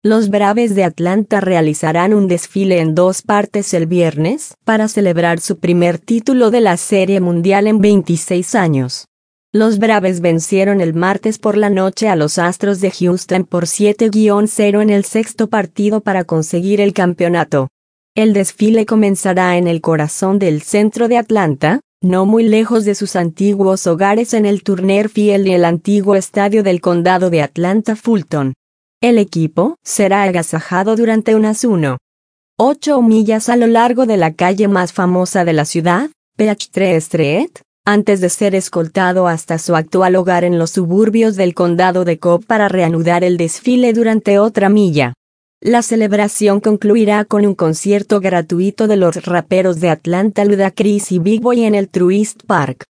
Los Braves de Atlanta realizarán un desfile en dos partes el viernes para celebrar su primer título de la Serie Mundial en 26 años. Los Braves vencieron el martes por la noche a los Astros de Houston por 7-0 en el sexto partido para conseguir el campeonato. El desfile comenzará en el corazón del centro de Atlanta, no muy lejos de sus antiguos hogares en el Turner Field y el antiguo estadio del condado de Atlanta Fulton. El equipo será agasajado durante unas 1,8 millas a lo largo de la calle más famosa de la ciudad, Peachtree Street, antes de ser escoltado hasta su actual hogar en los suburbios del condado de Cobb para reanudar el desfile durante otra milla. La celebración concluirá con un concierto gratuito de los raperos de Atlanta Ludacris y Big Boy en el Truist Park.